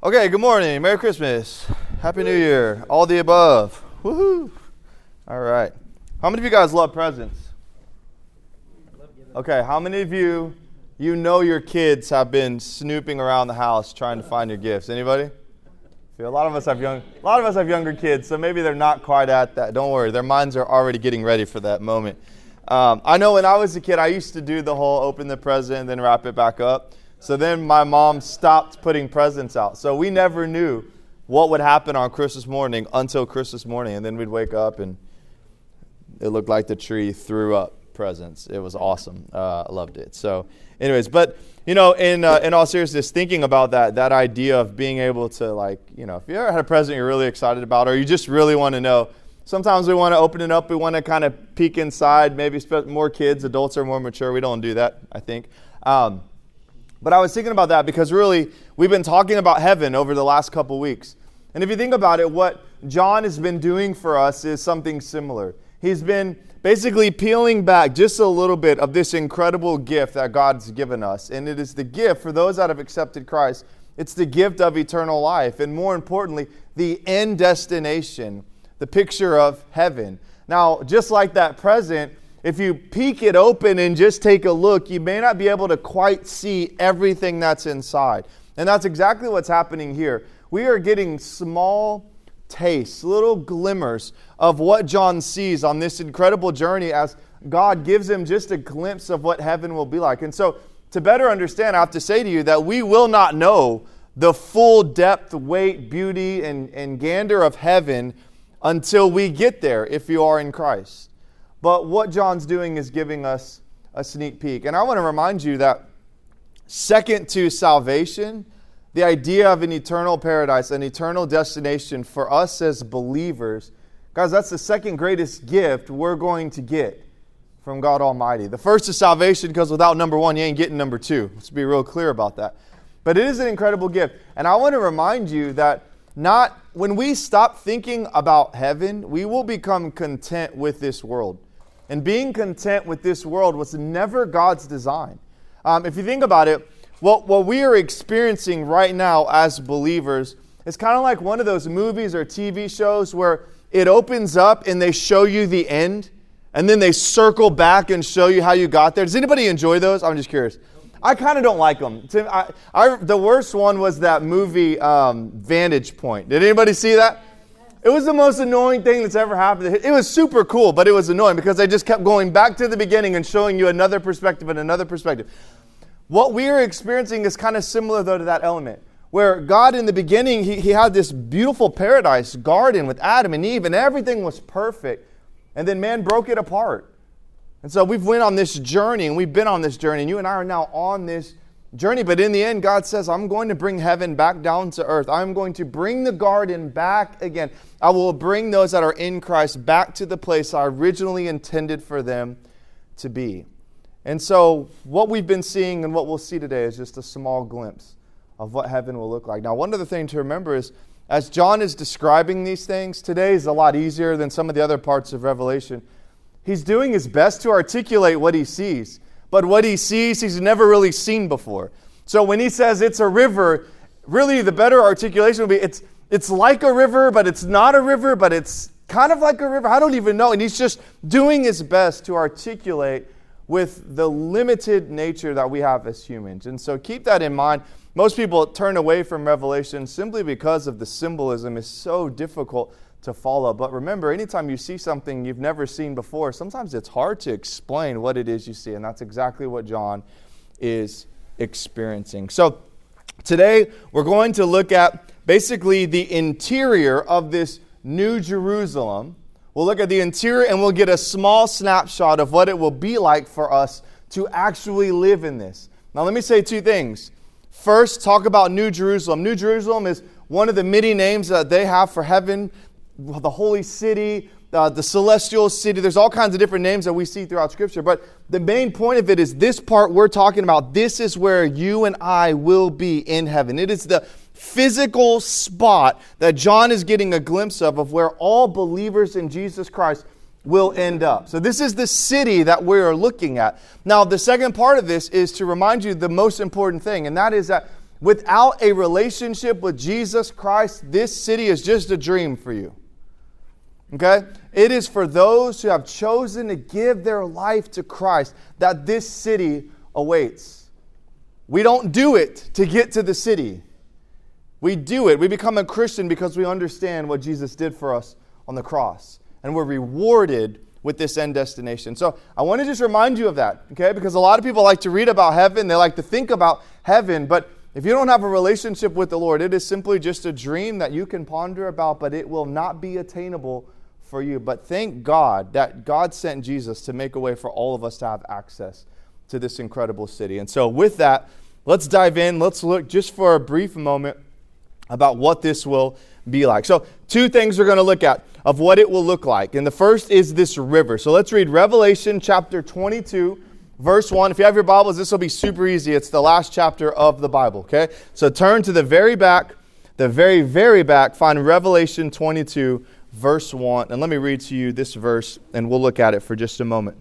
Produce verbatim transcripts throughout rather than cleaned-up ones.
Okay, good morning. Merry Christmas. Happy New Year. All the above. Woohoo. All right. How many of you guys love presents? Okay, how many of you, you know your kids have been snooping around the house trying to find your gifts? Anybody? A lot of us have young, a lot of us have younger kids, so maybe they're not quite at that. Don't worry, their minds are already getting ready for that moment. Um, I know when I was a kid, I used to do the whole open the present and then wrap it back up. So then my mom stopped putting presents out. So we never knew what would happen on Christmas morning until Christmas morning. And then we'd wake up and it looked like the tree threw up presents. It was awesome. Uh, I loved it. So anyways, but, you know, in uh, in all seriousness, thinking about that, that idea of being able to, like, you know, if you ever had a present you're really excited about or you just really want to know, sometimes we want to open it up. We want to kind of peek inside. Maybe more kids, adults are more mature. We don't do that, I think. Um But I was thinking about that because really we've been talking about heaven over the last couple weeks. And if you think about it, what John has been doing for us is something similar. He's been basically peeling back just a little bit of this incredible gift that God's given us. And it is the gift for those that have accepted Christ. It's the gift of eternal life. And more importantly, the end destination, the picture of heaven. Now, just like that present, if you peek it open and just take a look, you may not be able to quite see everything that's inside. And that's exactly what's happening here. We are getting small tastes, little glimmers of what John sees on this incredible journey as God gives him just a glimpse of what heaven will be like. And so to better understand, I have to say to you that we will not know the full depth, weight, beauty, and, and grandeur of heaven until we get there if you are in Christ. But what John's doing is giving us a sneak peek. And I want to remind you that second to salvation, the idea of an eternal paradise, an eternal destination for us as believers, guys, that's the second greatest gift we're going to get from God Almighty. The first is salvation because without number one, you ain't getting number two. Let's be real clear about that. But it is an incredible gift. And I want to remind you that not when we stop thinking about heaven, we will become content with this world. And being content with this world was never God's design. Um, if you think about it, what, what we are experiencing right now as believers is kind of like one of those movies or T V shows where it opens up and they show you the end, and then they circle back and show you how you got there. Does anybody enjoy those? I'm just curious. I kind of don't like them. I, I, the worst one was that movie um, Vantage Point. Did anybody see that? It was the most annoying thing that's ever happened. It was super cool, but it was annoying because they just kept going back to the beginning and showing you another perspective and another perspective. What we are experiencing is kind of similar, though, to that element, where God in the beginning, he, he had this beautiful paradise garden with Adam and Eve, and everything was perfect. And then man broke it apart. And so we've went on this journey, and we've been on this journey, and you and I are now on this journey. But in the end, God says, I'm going to bring heaven back down to earth. I'm going to bring the garden back again. I will bring those that are in Christ back to the place I originally intended for them to be. And so what we've been seeing and what we'll see today is just a small glimpse of what heaven will look like. Now, one other thing to remember is as John is describing these things, today is a lot easier than some of the other parts of Revelation. He's doing his best to articulate what he sees. But what he sees, he's never really seen before. So when he says it's a river, really the better articulation would be it's it's like a river, but it's not a river, but it's kind of like a river. I don't even know. And he's just doing his best to articulate with the limited nature that we have as humans. And so keep that in mind. Most people turn away from Revelation simply because of the symbolism is so difficult to follow. But remember, anytime you see something you've never seen before, sometimes it's hard to explain what it is you see. And that's exactly what John is experiencing. So today we're going to look at basically the interior of this New Jerusalem. We'll look at the interior and we'll get a small snapshot of what it will be like for us to actually live in this. Now let me say two things. First, talk about New Jerusalem. New Jerusalem is one of the many names that they have for heaven. The holy city, uh, the celestial city. There's all kinds of different names that we see throughout Scripture. But the main point of it is this part we're talking about. This is where you and I will be in heaven. It is the physical spot that John is getting a glimpse of, of where all believers in Jesus Christ will end up. So this is the city that we're looking at. Now, the second part of this is to remind you the most important thing, and that is that without a relationship with Jesus Christ, this city is just a dream for you. Okay? It is for those who have chosen to give their life to Christ that this city awaits. We don't do it to get to the city. We do it. We become a Christian because we understand what Jesus did for us on the cross. And we're rewarded with this end destination. So I want to just remind you of that, okay? Because a lot of people like to read about heaven. They like to think about heaven. But if you don't have a relationship with the Lord, it is simply just a dream that you can ponder about, but it will not be attainable for you. But thank God that God sent Jesus to make a way for all of us to have access to this incredible city. And so with that, let's dive in. Let's look just for a brief moment about what this will be like. So two things we're going to look at of what it will look like. And the first is this river. So let's read Revelation chapter twenty-two, verse one. If you have your Bibles, this will be super easy. It's the last chapter of the Bible, okay? So turn to the very back, the very, very back, find Revelation twenty-two, verse one. And let me read to you this verse, and we'll look at it for just a moment.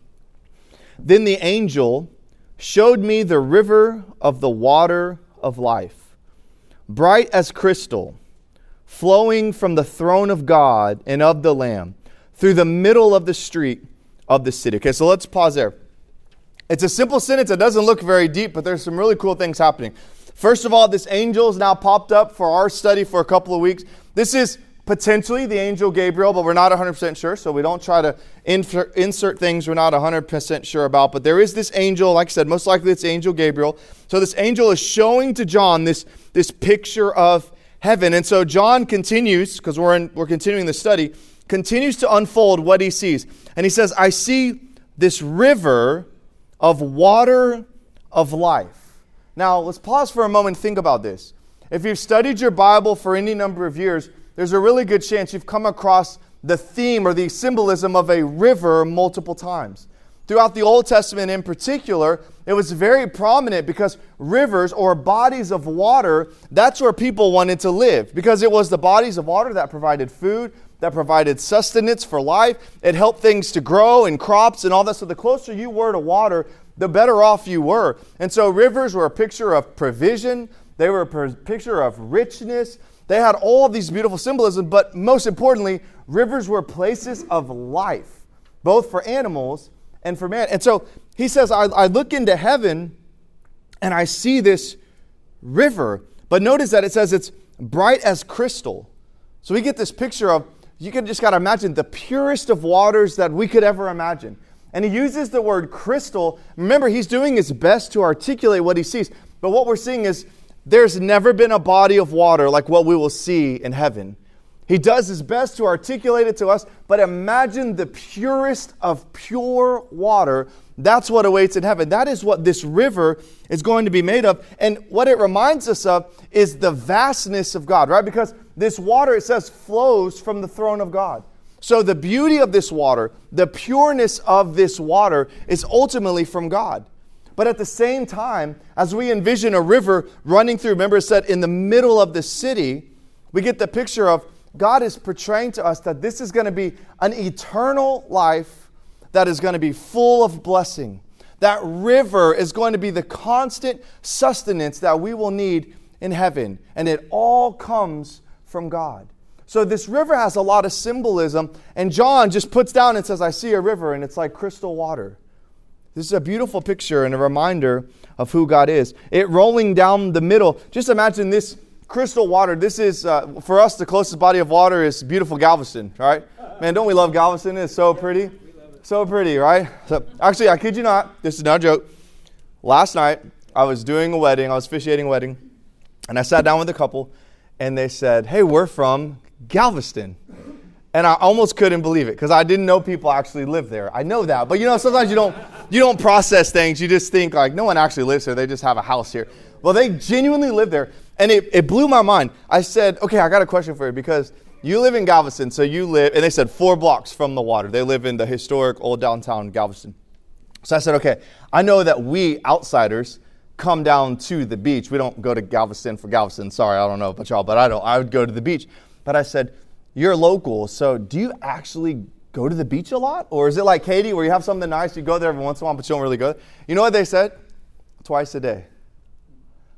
Then the angel showed me the river of the water of life, bright as crystal, flowing from the throne of God and of the Lamb through the middle of the street of the city. Okay, so let's pause there. It's a simple sentence. It doesn't look very deep, but there's some really cool things happening. First of all, this angel is now popped up for our study for a couple of weeks. This is potentially the angel Gabriel, but we're not one hundred percent sure, so we don't try to insert, insert things we're not one hundred percent sure about. But there is this angel, like I said, most likely it's angel Gabriel. So this angel is showing to John this, this picture of heaven. And so John continues, because we're in, we're continuing the study, continues to unfold what he sees. And he says, I see this river of water of life. Now, let's pause for a moment and think about this. If you've studied your Bible for any number of years, there's a really good chance you've come across the theme or the symbolism of a river multiple times. Throughout the Old Testament in particular, it was very prominent because rivers or bodies of water, that's where people wanted to live. Because it was the bodies of water that provided food, that provided sustenance for life. It helped things to grow and crops and all that. So the closer you were to water, the better off you were. And so rivers were a picture of provision. They were a picture of richness. They had all of these beautiful symbolism, but most importantly, rivers were places of life, both for animals and for man. And so he says, I, I look into heaven and I see this river. But notice that it says it's bright as crystal. So we get this picture of, you can just got to imagine the purest of waters that we could ever imagine. And he uses the word crystal. Remember, he's doing his best to articulate what he sees. But what we're seeing is there's never been a body of water like what we will see in heaven. He does his best to articulate it to us, but imagine the purest of pure water. That's what awaits in heaven. That is what this river is going to be made of. And what it reminds us of is the vastness of God, right? Because this water, it says, flows from the throne of God. So the beauty of this water, the pureness of this water is ultimately from God. But at the same time, as we envision a river running through, remember it said in the middle of the city, we get the picture of God is portraying to us that this is going to be an eternal life that is going to be full of blessing. That river is going to be the constant sustenance that we will need in heaven. And it all comes from God. So this river has a lot of symbolism. And John just puts down and says, I see a river, and it's like crystal water. This is a beautiful picture and a reminder of who God is. It rolling down the middle. Just imagine this crystal water. This is, uh, for us, the closest body of water is beautiful Galveston, right? Man, don't we love Galveston? It's so pretty. So pretty, right? So, actually, I kid you not. This is not a joke. Last night, I was doing a wedding. I was officiating a wedding. And I sat down with a couple, and they said, hey, we're from Galveston. And I almost couldn't believe it because I didn't know people actually lived there. I know that. But, you know, sometimes you don't you don't process things. You just think, like, no one actually lives here. They just have a house here. Well, they genuinely live there. And it, it blew my mind. I said, okay, I got a question for you because you live in Galveston. So you live, and they said four blocks from the water. They live in the historic old downtown Galveston. So I said, okay, I know that we outsiders come down to the beach. We don't go to Galveston for Galveston. Sorry, I don't know about y'all, but I don't. I would go to the beach. But I said, you're local, so do you actually go to the beach a lot? Or is it like Katie, where you have something nice, you go there every once in a while, but you don't really go? You know what they said? Twice a day.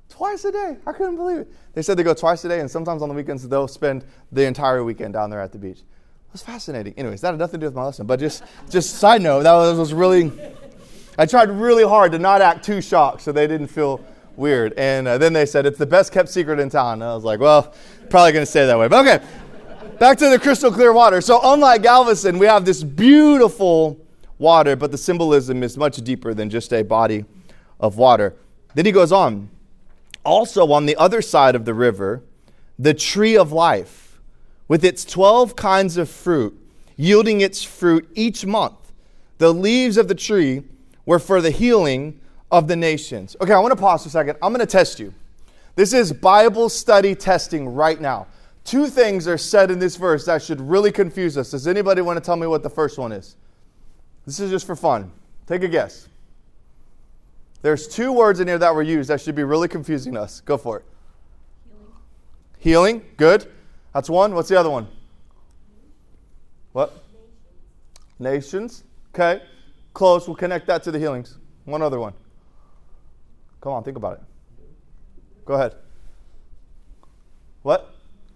Twice a day. I couldn't believe it. They said they go twice a day, and sometimes on the weekends they'll spend the entire weekend down there at the beach. It was fascinating. Anyways, that had nothing to do with my lesson, but just, just side note, that was, was really, I tried really hard to not act too shocked so they didn't feel weird. And uh, then they said, it's the best kept secret in town. And I was like, well, probably going to stay that way. But okay, back to the crystal clear water. So unlike Galveston, we have this beautiful water, but the symbolism is much deeper than just a body of water. Then he goes on. Also on the other side of the river, the tree of life, with its twelve kinds of fruit, yielding its fruit each month. The leaves of the tree were for the healing of the nations. Okay, I want to pause for a second. I'm going to test you. This is Bible study testing right now. Two things are said in this verse that should really confuse us. Does anybody want to tell me what the first one is? This is just for fun. Take a guess. There's two words in here that were used that should be really confusing us. Go for it. Healing. Healing. Good. That's one. What's the other one? What? Nations. Nations. Okay. Close. We'll connect that to the healings. One other one. Come on, think about it. Go ahead. What?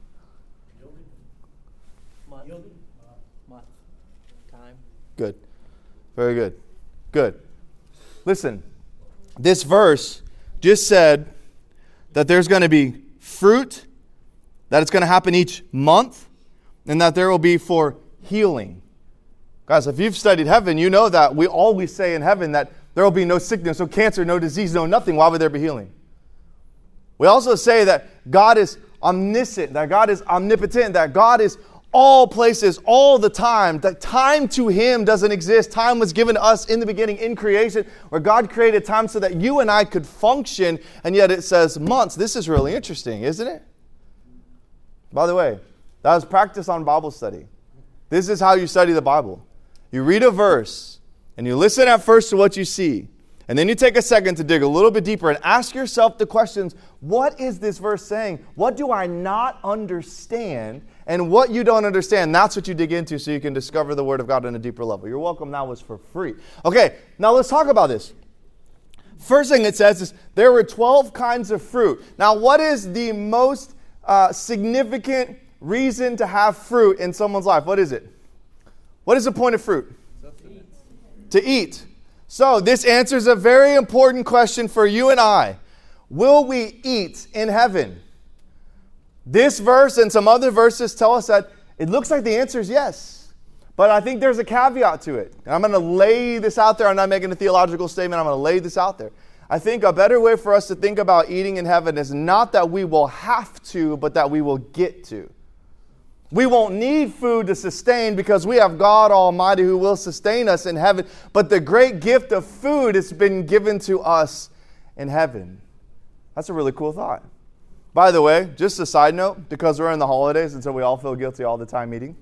Month. Month. Time. Good. Very good. Good. Listen. This verse just said that there's going to be fruit, that it's going to happen each month, and that there will be for healing. Guys, if you've studied heaven, you know that we always say in heaven that there will be no sickness, no cancer, no disease, no nothing. Why would there be healing? We also say that God is omniscient, that God is omnipotent, that God is all places, all the time, that time to Him doesn't exist. Time was given to us in the beginning in creation, where God created time so that you and I could function, and yet it says months. This is really interesting, isn't it? By the way, that was practice on Bible study. This is how you study the Bible. You read a verse, and you listen at first to what you see, and then you take a second to dig a little bit deeper and ask yourself the questions, what is this verse saying? What do I not understand? And what you don't understand, that's what you dig into so you can discover the Word of God on a deeper level. You're welcome. That was for free. Okay, now let's talk about this. First thing it says is there were twelve kinds of fruit. Now, what is the most uh, significant reason to have fruit in someone's life? What is it? What is the point of fruit? To eat. So this answers a very important question for you and I. Will we eat in heaven? This verse and some other verses tell us that it looks like the answer is yes. But I think there's a caveat to it. And I'm going to lay this out there. I'm not making a theological statement. I'm going to lay this out there. I think a better way for us to think about eating in heaven is not that we will have to, but that we will get to. We won't need food to sustain because we have God Almighty who will sustain us in heaven. But the great gift of food has been given to us in heaven. That's a really cool thought. By the way, just a side note, because we're in the holidays and so we all feel guilty all the time eating.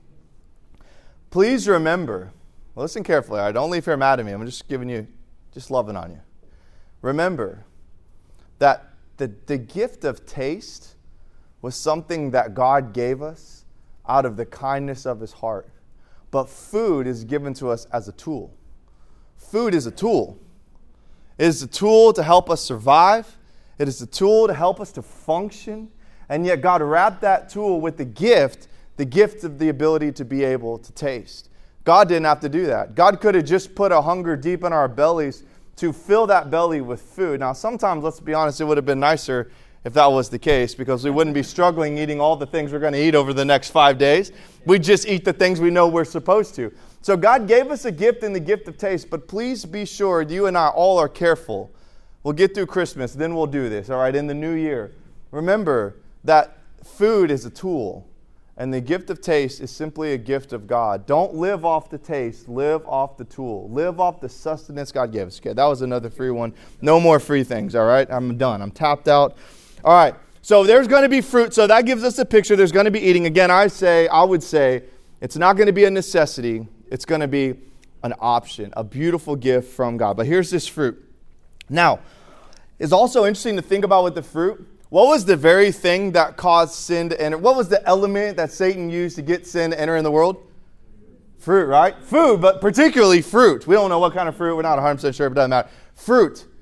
Please remember, listen carefully. All right, don't leave here mad at me. I'm just giving you, just loving on you. Remember that the, the gift of taste was something that God gave us out of the kindness of His heart. But food is given to us as a tool. Food is a tool. It is a tool to help us survive. It is a tool to help us to function. And yet God wrapped that tool with the gift, the gift of the ability to be able to taste. God didn't have to do that. God could have just put a hunger deep in our bellies to fill that belly with food. Now, sometimes, let's be honest, it would have been nicer if that was the case, because we wouldn't be struggling eating all the things we're going to eat over the next five days. We'd just eat the things we know we're supposed to. So God gave us a gift in the gift of taste, but please be sure you and I all are careful. We'll get through Christmas, then we'll do this, all right, in the new year. Remember that food is a tool, and the gift of taste is simply a gift of God. Don't live off the taste, live off the tool. Live off the sustenance God gives. Okay, that was another free one. No more free things, all right? I'm done. I'm tapped out. All right, so there's going to be fruit. So that gives us a picture. There's going to be eating. Again, I say, I would say, it's not going to be a necessity. It's going to be an option, a beautiful gift from God. But here's this fruit. Now, it's also interesting to think about with the fruit. What was the very thing that caused sin to enter? What was the element that Satan used to get sin to enter in the world? Fruit, right? Food, but particularly fruit. We don't know what kind of fruit. We're not one hundred percent sure, but it doesn't matter. Fruit.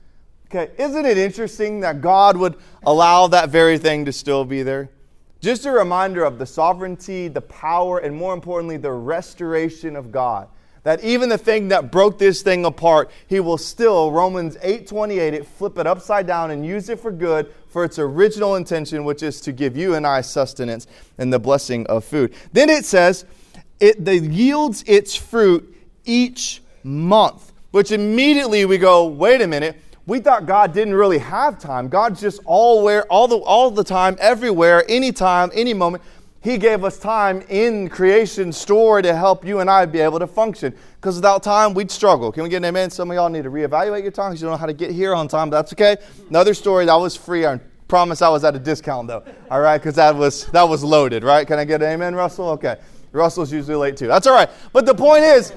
Okay, isn't it interesting that God would allow that very thing to still be there? Just a reminder of the sovereignty, the power, and more importantly, the restoration of God. That even the thing that broke this thing apart, He will still, Romans eight twenty-eight, it flip it upside down and use it for good, for its original intention, which is to give you and I sustenance and the blessing of food. Then it says, it the yields its fruit each month, which immediately we go, wait a minute, we thought God didn't really have time. God's just all where, all the all the time, everywhere, anytime, any moment. He gave us time in creation store to help you and I be able to function. Because without time, we'd struggle. Can we get an amen? Some of y'all need to reevaluate your time because you don't know how to get here on time. But that's okay. Another story, that was free. I promise I was at a discount though. All right, because that was that was loaded, right? Can I get an amen, Russell? Okay. Russell's usually late too. That's all right. But the point is,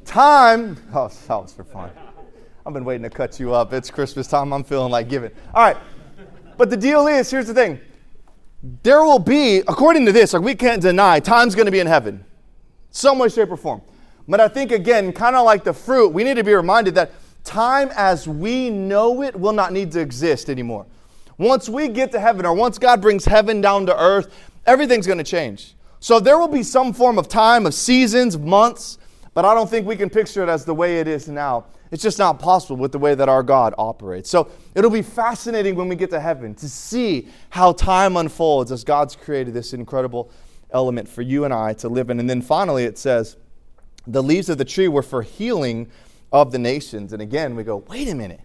time. Oh, that was for fun. I've been waiting to cut you up. It's Christmas time. I'm feeling like giving. All right. But the deal is, here's the thing. There will be, according to this, like we can't deny, time's going to be in heaven. Some way, shape, or form. But I think, again, kind of like the fruit, we need to be reminded that time as we know it will not need to exist anymore. Once we get to heaven, or once God brings heaven down to earth, everything's going to change. So there will be some form of time, of seasons, of months, but I don't think we can picture it as the way it is now. It's just not possible with the way that our God operates. So it'll be fascinating when we get to heaven to see how time unfolds as God's created this incredible element for you and I to live in. And then finally it says, the leaves of the tree were for healing of the nations. And again, we go, wait a minute.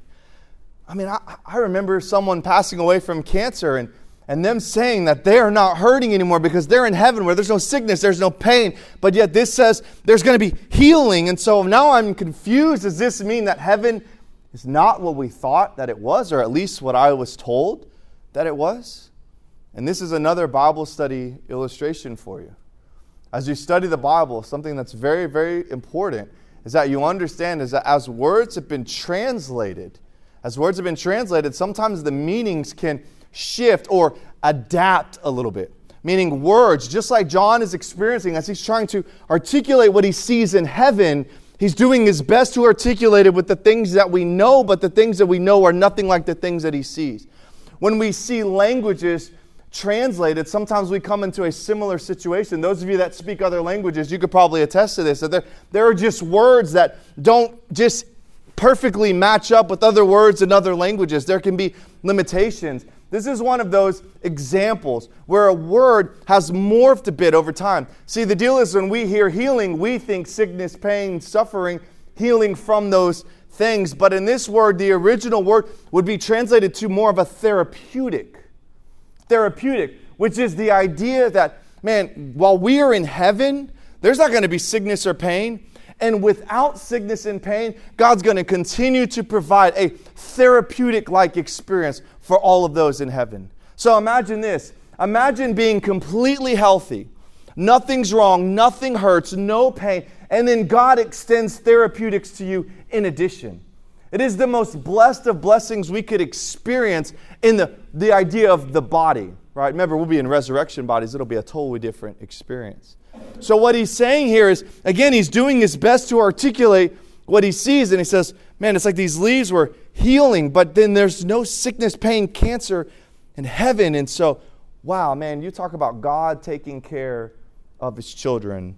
I mean, I, I remember someone passing away from cancer and And them saying that they are not hurting anymore because they're in heaven where there's no sickness, there's no pain. But yet this says there's going to be healing. And so now I'm confused. Does this mean that heaven is not what we thought that it was, or at least what I was told that it was? And this is another Bible study illustration for you. As you study the Bible, something that's very, very important is that you understand is that as words have been translated, as words have been translated, sometimes the meanings can shift or adapt a little bit. Meaning words, just like John is experiencing as he's trying to articulate what he sees in heaven, he's doing his best to articulate it with the things that we know, but the things that we know are nothing like the things that he sees. When we see languages translated, sometimes we come into a similar situation. Those of you that speak other languages, you could probably attest to this, that there, there are just words that don't just perfectly match up with other words in other languages. There can be limitations. This is one of those examples where a word has morphed a bit over time. See, the deal is when we hear healing, we think sickness, pain, suffering, healing from those things. But in this word, the original word would be translated to more of a therapeutic. Therapeutic, which is the idea that, man, while we are in heaven, there's not going to be sickness or pain. And without sickness and pain, God's going to continue to provide a therapeutic-like experience for all of those in heaven. So imagine this. Imagine being completely healthy. Nothing's wrong. Nothing hurts. No pain. And then God extends therapeutics to you in addition. It is the most blessed of blessings we could experience in the, the idea of the body. Right? Remember, we'll be in resurrection bodies. It'll be a totally different experience. So what he's saying here is, again, he's doing his best to articulate what he sees. And he says, man, it's like these leaves were healing, but then there's no sickness, pain, cancer in heaven. And so, wow, man, you talk about God taking care of his children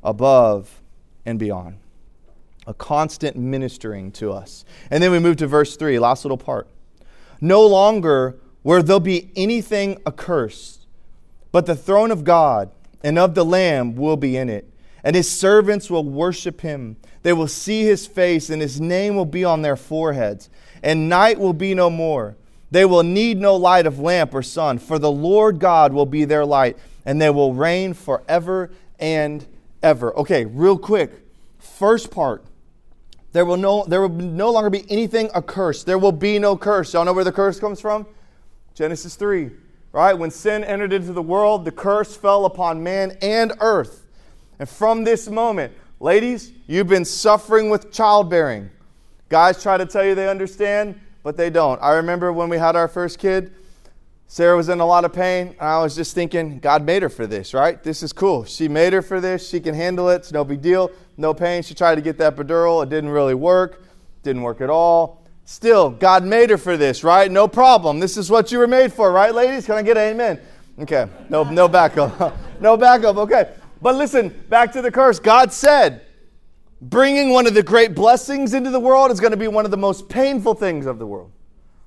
above and beyond. A constant ministering to us. And then we move to verse three, last little part. No longer will there be anything accursed, but the throne of God and of the Lamb will be in it. And his servants will worship him. They will see his face, and his name will be on their foreheads. And night will be no more. They will need no light of lamp or sun, for the Lord God will be their light, and they will reign forever and ever. Okay, real quick. First part. There will no, there will no longer be anything accursed. There will be no curse. Y'all know where the curse comes from? Genesis three. Right? When sin entered into the world, the curse fell upon man and earth. And from this moment, ladies, you've been suffering with childbearing. Guys try to tell you they understand, but they don't. I remember when we had our first kid, Sarah was in a lot of pain. And I was just thinking, God made her for this, right? This is cool. She made her for this. She can handle it. It's no big deal. No pain. She tried to get that epidural. It didn't really work. Didn't work at all. Still, God made her for this, right? No problem. This is what you were made for, right, ladies? Can I get an amen? Okay, no, no backup. No backup, okay. But listen, back to the curse. God said, bringing one of the great blessings into the world is going to be one of the most painful things of the world.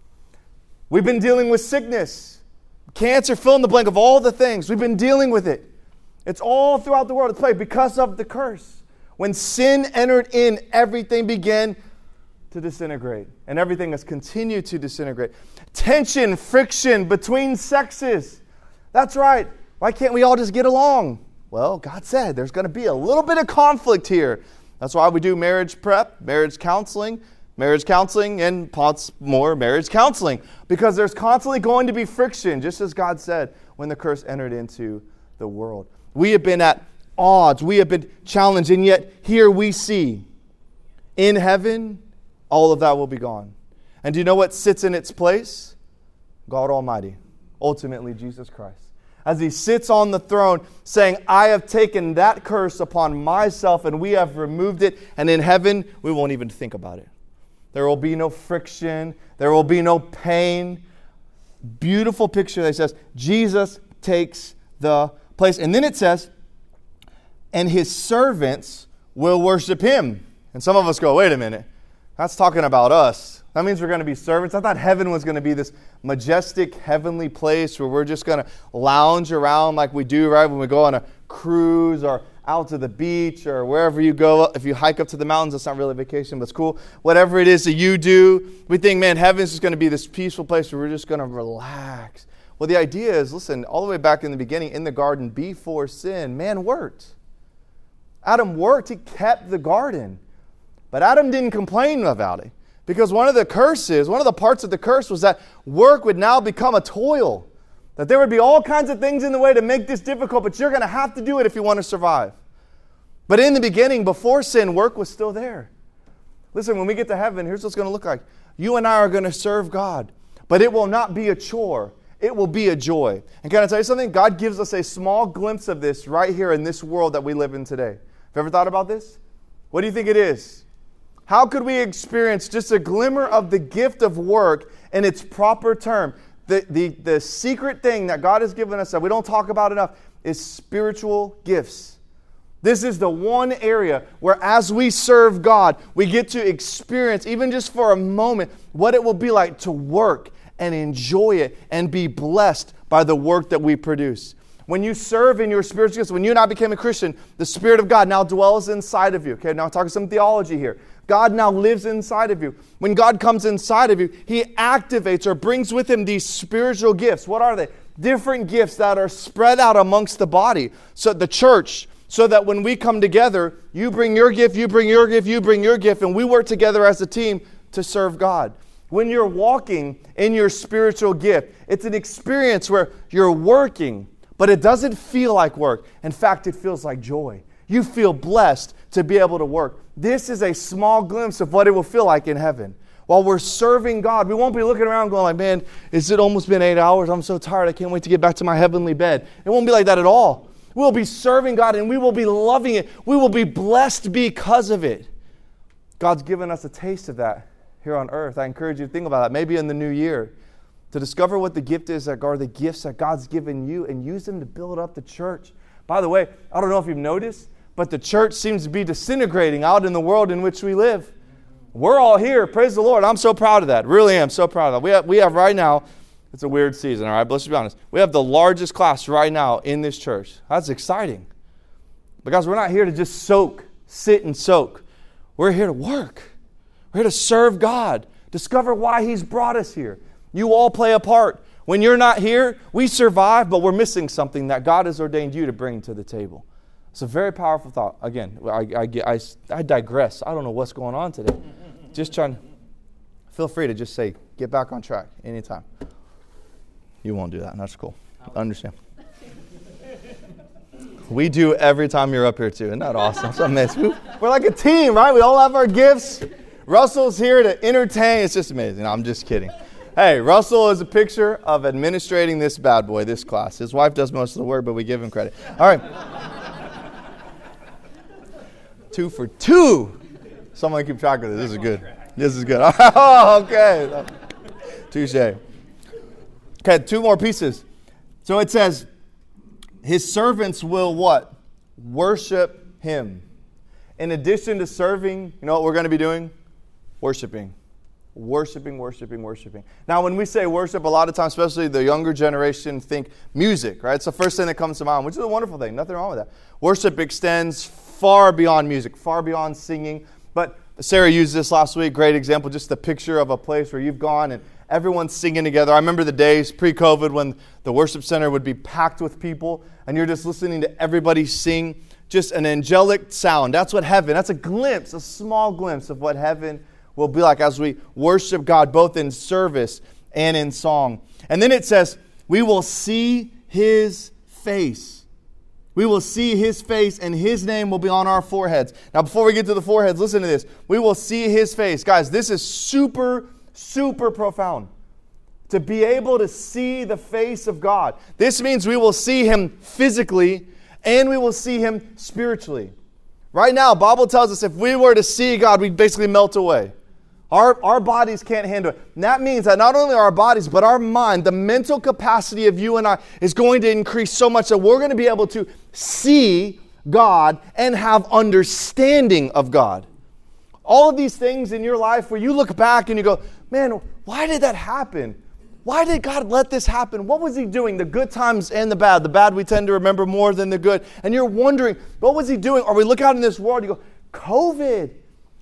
We've been dealing with sickness, cancer, fill in the blank of all the things. We've been dealing with it. It's all throughout the world. It's played because of the curse. When sin entered in, everything began to disintegrate. And everything has continued to disintegrate. Tension, friction between sexes. That's right. Why can't we all just get along? Well, God said there's going to be a little bit of conflict here. That's why we do marriage prep, marriage counseling, marriage counseling, and lots more marriage counseling. Because there's constantly going to be friction, just as God said when the curse entered into the world. We have been at odds. We have been challenged. And yet here we see in heaven, all of that will be gone. And do you know what sits in its place? God Almighty. Ultimately, Jesus Christ. As He sits on the throne saying, I have taken that curse upon myself and we have removed it. And in heaven, we won't even think about it. There will be no friction. There will be no pain. Beautiful picture that says, Jesus takes the place. And then it says, and His servants will worship Him. And some of us go, wait a minute. That's talking about us. That means we're going to be servants. I thought heaven was going to be this majestic heavenly place where we're just going to lounge around like we do, right, when we go on a cruise or out to the beach or wherever you go. If you hike up to the mountains, it's not really a vacation, but it's cool. Whatever it is that you do, we think, man, heaven's just going to be this peaceful place where we're just going to relax. Well, the idea is, listen, all the way back in the beginning, in the garden, before sin, man worked. Adam worked. He kept the garden. But Adam didn't complain about it. Because one of the curses, one of the parts of the curse was that work would now become a toil. That there would be all kinds of things in the way to make this difficult, but you're going to have to do it if you want to survive. But in the beginning, before sin, work was still there. Listen, when we get to heaven, here's what's going to look like. You and I are going to serve God, but it will not be a chore. It will be a joy. And can I tell you something? God gives us a small glimpse of this right here in this world that we live in today. Have you ever thought about this? What do you think it is? How could we experience just a glimmer of the gift of work in its proper term? The, the, the secret thing that God has given us that we don't talk about enough is spiritual gifts. This is the one area where as we serve God, we get to experience, even just for a moment, what it will be like to work and enjoy it and be blessed by the work that we produce. When you serve in your spiritual gifts, when you and I became a Christian, the Spirit of God now dwells inside of you. Okay, now I'm talking some theology here. God now lives inside of you. When God comes inside of you, He activates or brings with Him these spiritual gifts. What are they? Different gifts that are spread out amongst the body. So the church, so that when we come together, you bring your gift, you bring your gift, you bring your gift, and we work together as a team to serve God. When you're walking in your spiritual gift, it's an experience where you're working, but it doesn't feel like work. In fact, it feels like joy. You feel blessed to be able to work. This is a small glimpse of what it will feel like in heaven. While we're serving God, we won't be looking around going like, man, is it almost been eight hours? I'm so tired. I can't wait to get back to my heavenly bed. It won't be like that at all. We'll be serving God and we will be loving it. We will be blessed because of it. God's given us a taste of that here on earth. I encourage you to think about that. Maybe in the new year, to discover what the gift is that are the gifts that God's given you and use them to build up the church. By the way, I don't know if you've noticed, but the church seems to be disintegrating out in the world in which we live. We're all here. Praise the Lord. I'm so proud of that. Really am so proud of that. We have, we have right now, it's a weird season, all right? But let's be honest. We have the largest class right now in this church. That's exciting. Because we're not here to just soak, sit and soak. We're here to work. We're here to serve God. Discover why He's brought us here. You all play a part. When you're not here, we survive, but we're missing something that God has ordained you to bring to the table. It's a very powerful thought. Again, I, I, I, I digress. I don't know what's going on today. Just trying. Feel free to just say, get back on track anytime. You won't do that. That's cool. I understand. We do every time you're up here too. Isn't that awesome? It's amazing. We're like a team, right? We all have our gifts. Russell's here to entertain. It's just amazing. No, I'm just kidding. Hey, Russell is a picture of administrating this bad boy, this class. His wife does most of the work, but we give him credit. All right. Two for two. Someone keep track of this. This is good. This is good. Oh, okay. Touche. Okay, two more pieces. So it says, his servants will what? Worship him. In addition to serving, you know what we're going to be doing? Worshiping. Worshiping, worshiping, worshiping. Now, when we say worship, a lot of times, especially the younger generation, think music, right? It's the first thing that comes to mind, which is a wonderful thing. Nothing wrong with that. Worship extends far beyond music, far beyond singing. But Sarah used this last week, great example, just the picture of a place where you've gone and everyone's singing together. I remember the days pre-COVID when the worship center would be packed with people and you're just listening to everybody sing, just an angelic sound. That's what heaven, that's a glimpse, a small glimpse of what heaven will be like as we worship God both in service and in song. And then it says, we will see his face. We will see his face and his name will be on our foreheads. Now, before we get to the foreheads, listen to this. We will see his face. Guys, this is super, super profound. To be able to see the face of God. This means we will see him physically and we will see him spiritually. Right now, the Bible tells us if we were to see God, we'd basically melt away. Our, our bodies can't handle it. And that means that not only our bodies, but our mind, the mental capacity of you and I is going to increase so much that we're going to be able to see God and have understanding of God. All of these things in your life where you look back and you go, man, why did that happen? Why did God let this happen? What was he doing? The good times and the bad. The bad we tend to remember more than the good. And you're wondering, what was he doing? Or we look out in this world and you go, COVID.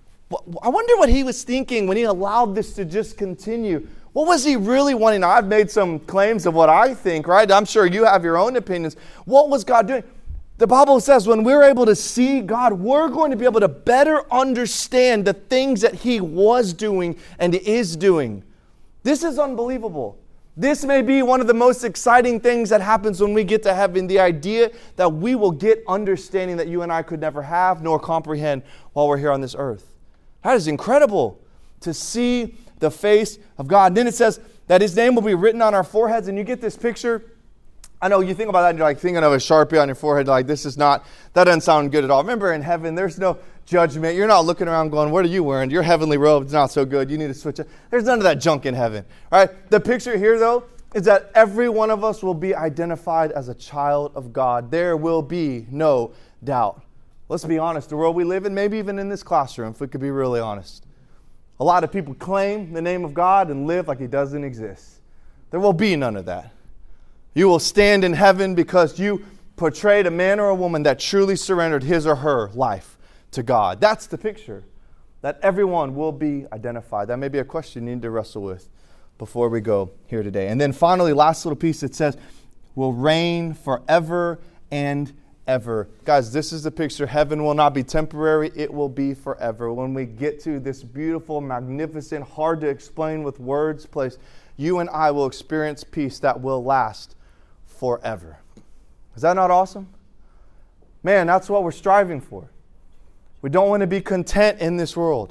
I wonder what he was thinking when he allowed this to just continue. What was he really wanting? Now, I've made some claims of what I think, right? I'm sure you have your own opinions. What was God doing? The Bible says when we're able to see God, we're going to be able to better understand the things that he was doing and is doing. This is unbelievable. This may be one of the most exciting things that happens when we get to heaven, the idea that we will get understanding that you and I could never have nor comprehend while we're here on this earth. That is incredible to see the face of God. And then it says that his name will be written on our foreheads. And you get this picture. I know you think about that and you're like thinking of a Sharpie on your forehead. Like this is not, that doesn't sound good at all. Remember in heaven, there's no judgment. You're not looking around going, what are you wearing? Your heavenly robe's not so good. You need to switch it. There's none of that junk in heaven. All right. The picture here though is that every one of us will be identified as a child of God. There will be no doubt. Let's be honest, the world we live in, maybe even in this classroom, if we could be really honest. A lot of people claim the name of God and live like he doesn't exist. There will be none of that. You will stand in heaven because you portrayed a man or a woman that truly surrendered his or her life to God. That's the picture, that everyone will be identified. That may be a question you need to wrestle with before we go here today. And then finally, last little piece, it says, will reign forever and ever. Guys, this is the picture. Heaven will not be temporary. It will be forever. When we get to this beautiful, magnificent, hard to explain with words place, you and I will experience peace that will last forever. Is that not awesome? Man, that's what we're striving for. We don't want to be content in this world.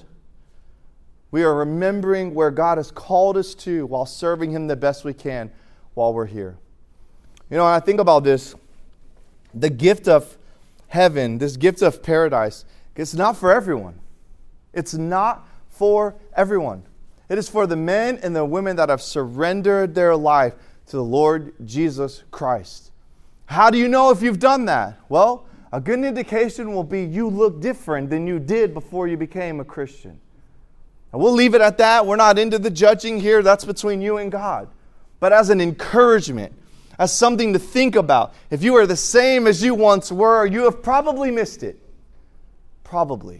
We are remembering where God has called us to while serving him the best we can while we're here. You know, when I think about this, the gift of heaven, this gift of paradise, it's not for everyone. It's not for everyone. It is for the men and the women that have surrendered their life to the Lord Jesus Christ. How do you know if you've done that? Well, a good indication will be you look different than you did before you became a Christian. And we'll leave it at that. We're not into the judging here. That's between you and God. But as an encouragement, as something to think about. If you are the same as you once were, you have probably missed it. Probably.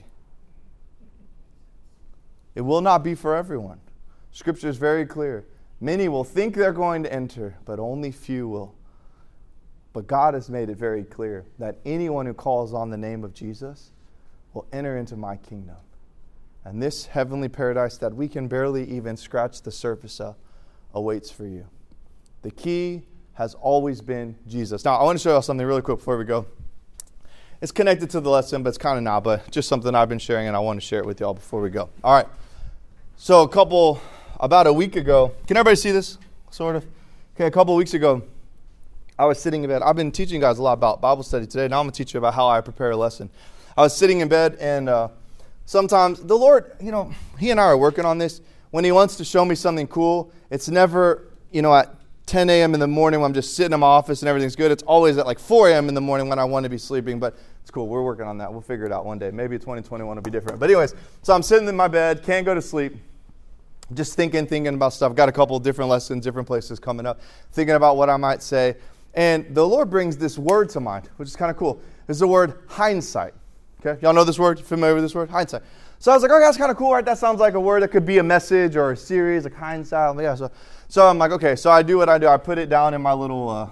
It will not be for everyone. Scripture is very clear. Many will think they're going to enter, but only few will. But God has made it very clear that anyone who calls on the name of Jesus will enter into my kingdom. And this heavenly paradise that we can barely even scratch the surface of awaits for you. The key has always been Jesus. Now, I want to show you something really quick before we go. It's connected to the lesson, but it's kind of not, but just something I've been sharing, and I want to share it with y'all before we go. All right. So a couple, about a week ago, can everybody see this, sort of? Okay, a couple weeks ago, I was sitting in bed. I've been teaching you guys a lot about Bible study today. Now I'm going to teach you about how I prepare a lesson. I was sitting in bed, and uh, sometimes the Lord, you know, he and I are working on this. When he wants to show me something cool, it's never, you know, at ten a.m. in the morning when I'm just sitting in my office and everything's good. It's always at like four a.m. in the morning when I want to be sleeping, but it's cool. We're working on that. We'll figure it out one day. Maybe twenty twenty-one will be different. But anyways, so I'm sitting in my bed, can't go to sleep, just thinking, thinking about stuff. Got a couple of different lessons, different places coming up, thinking about what I might say. And the Lord brings this word to mind, which is kind of cool. It's the word hindsight. Okay, y'all know this word? Familiar with this word? Hindsight. So I was like, okay, that's kind of cool, right? That sounds like a word that could be a message or a series, like hindsight. Yeah, so, so I'm like, okay, so I do what I do. I put it down in my little, uh,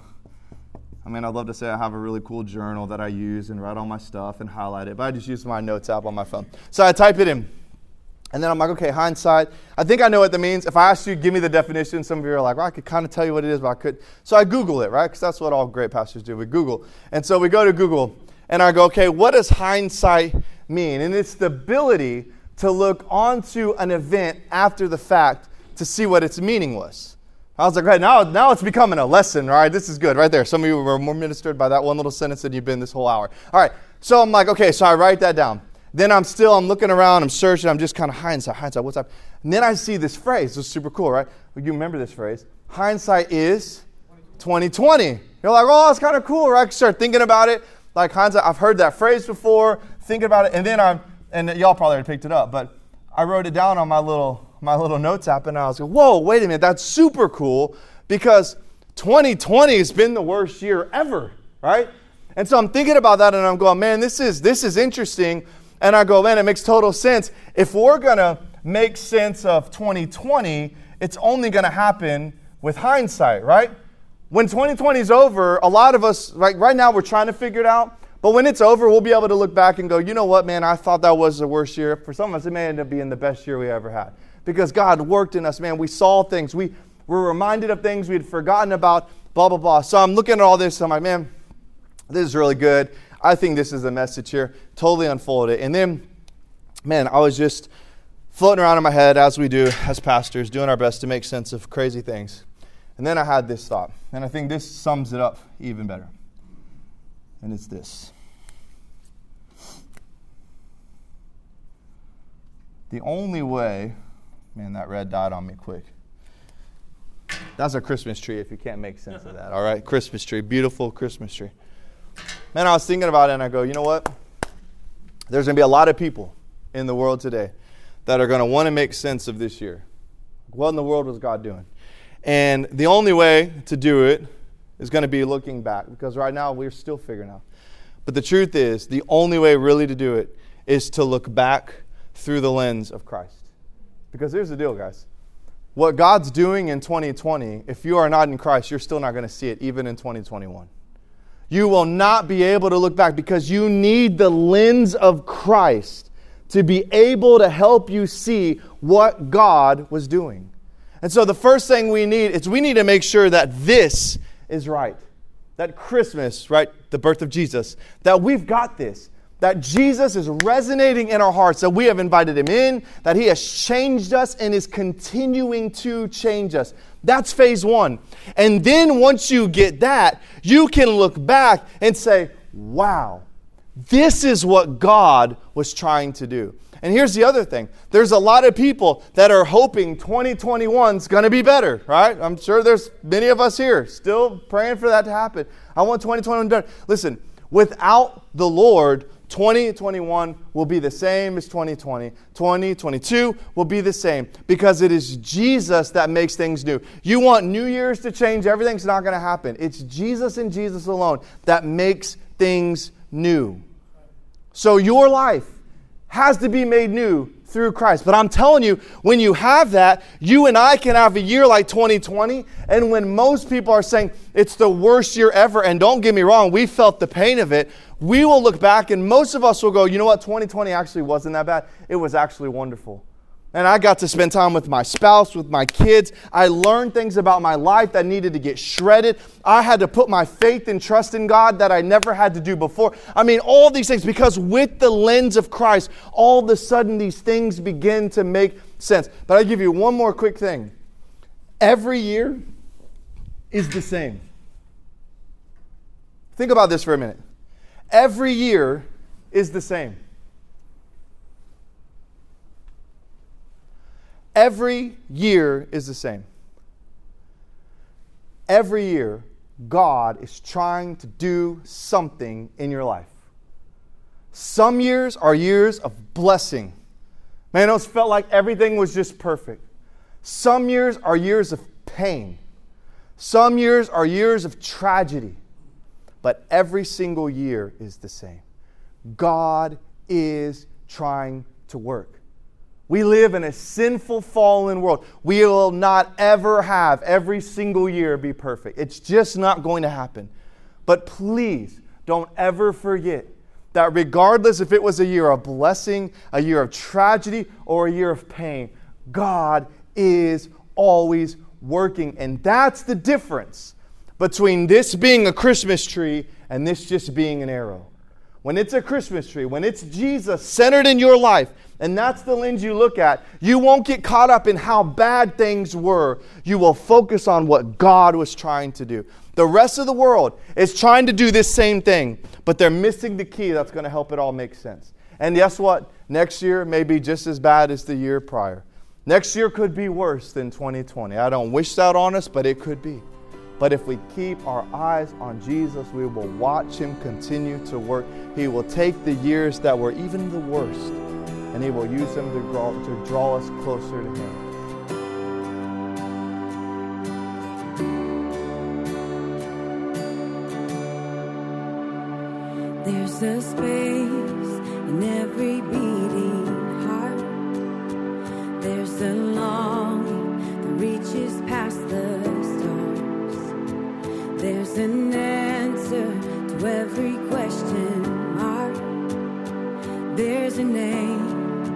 I mean, I'd love to say I have a really cool journal that I use and write all my stuff and highlight it, but I just use my notes app on my phone. So I type it in. And then I'm like, okay, hindsight. I think I know what that means. If I asked you, give me the definition, some of you are like, well, I could kind of tell you what it is, but I could. So I Google it, right? Because that's what all great pastors do. We Google. And so we go to Google, and I go, okay, what does hindsight mean? And it's the ability to look onto an event after the fact to see what its meaning was. I was like, right, now, now it's becoming a lesson, right? This is good right there. Some of you were more ministered by that one little sentence than you've been this whole hour. All right, so I'm like, okay, so I write that down. Then I'm still, I'm looking around, I'm searching, I'm just kind of hindsight, hindsight, what's up? And then I see this phrase. This is super cool, right? You remember this phrase. Hindsight is twenty twenty. You're like, oh, that's kind of cool, right? Start thinking about it. Like hindsight, I've heard that phrase before, thinking about it, and then I'm, and y'all probably already picked it up, but I wrote it down on my little my little notes app, and I was like, whoa, wait a minute, that's super cool, because twenty twenty has been the worst year ever, right? And so I'm thinking about that, and I'm going, man, this is this is interesting, and I go, man, it makes total sense. If we're going to make sense of twenty twenty, it's only going to happen with hindsight, right? When twenty twenty is over, a lot of us, like right now, we're trying to figure it out. But when it's over, we'll be able to look back and go, you know what, man, I thought that was the worst year. For some of us, it may end up being the best year we ever had. Because God worked in us, man. We saw things. We were reminded of things we had forgotten about, blah, blah, blah. So I'm looking at all this. I'm like, man, this is really good. I think this is the message here. Totally unfolded it. And then, man, I was just floating around in my head, as we do as pastors, doing our best to make sense of crazy things. And then I had this thought. And I think this sums it up even better. And it's this. The only way, man, that red died on me quick. That's a Christmas tree if you can't make sense of that, all right? Christmas tree, beautiful Christmas tree. Man, I was thinking about it and I go, you know what? There's going to be a lot of people in the world today that are going to want to make sense of this year. What in the world was God doing? And the only way to do it is going to be looking back, because right now we're still figuring out. But the truth is, the only way really to do it is to look back through the lens of Christ. Because here's the deal, guys. What God's doing in twenty twenty, if you are not in Christ, you're still not going to see it even in twenty twenty-one. You will not be able to look back because you need the lens of Christ to be able to help you see what God was doing. And so the first thing we need is we need to make sure that this is right. That Christmas, right, the birth of Jesus, that we've got this. That Jesus is resonating in our hearts, that we have invited Him in, that He has changed us and is continuing to change us. That's phase one. And then once you get that, you can look back and say, wow, this is what God was trying to do. And here's the other thing. There's a lot of people that are hoping twenty twenty-one is going to be better, right? I'm sure there's many of us here still praying for that to happen. I want twenty twenty-one better. Listen, without the Lord, twenty twenty-one will be the same as twenty twenty. twenty twenty-two will be the same because it is Jesus that makes things new. You want New Year's to change, everything's not going to happen. It's Jesus and Jesus alone that makes things new. So your life has to be made new through Christ. But I'm telling you, when you have that, you and I can have a year like twenty twenty, and when most people are saying it's the worst year ever, and don't get me wrong, we felt the pain of it, we will look back and most of us will go, you know what, twenty twenty actually wasn't that bad. It was actually wonderful. And I got to spend time with my spouse, with my kids. I learned things about my life that needed to get shredded. I had to put my faith and trust in God that I never had to do before. I mean, all these things, because with the lens of Christ, all of a sudden these things begin to make sense. But I'll give you one more quick thing. Every year is the same. Think about this for a minute. Every year is the same. Every year is the same. Every year, God is trying to do something in your life. Some years are years of blessing. Man, it felt like everything was just perfect. Some years are years of pain. Some years are years of tragedy. But every single year is the same. God is trying to work. We live in a sinful, fallen world. We will not ever have every single year be perfect. It's just not going to happen. But please don't ever forget that regardless if it was a year of blessing, a year of tragedy, or a year of pain, God is always working. And that's the difference between this being a Christmas tree and this just being an arrow. When it's a Christmas tree, when it's Jesus centered in your life, and that's the lens you look at, you won't get caught up in how bad things were. You will focus on what God was trying to do. The rest of the world is trying to do this same thing, but they're missing the key that's going to help it all make sense. And guess what? Next year may be just as bad as the year prior. Next year could be worse than twenty twenty. I don't wish that on us, but it could be. But if we keep our eyes on Jesus, we will watch Him continue to work. He will take the years that were even the worst, and He will use them to draw, to draw us closer to Him. There's a space in every beating heart. There's a longing that reaches past the stars. There's an answer to every question mark. There's a name.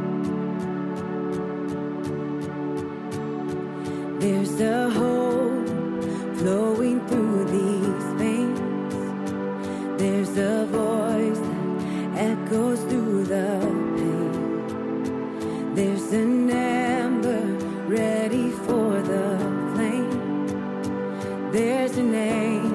There's a hope flowing through these veins. There's a voice that echoes through the pain. There's an ember ready for the flame. There's a name.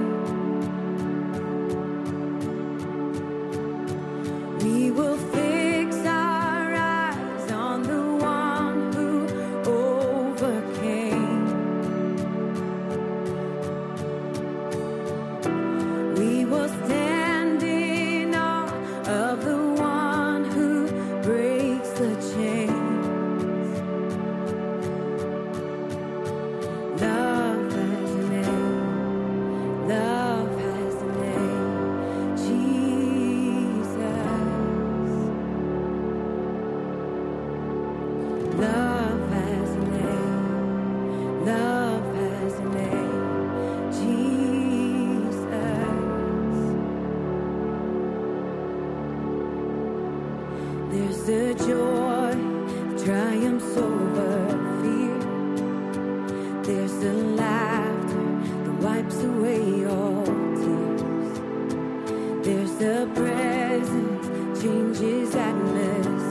We will fix our eyes on the one who overcame. We will stand in awe of the one who breaks the chains. Love has a name. Love has a name. Jesus. Love has a name. Love has a name. Jesus. There's a joy that triumphs over fear. There's a laughter that wipes away all tears. There's a presence changes atmospheres.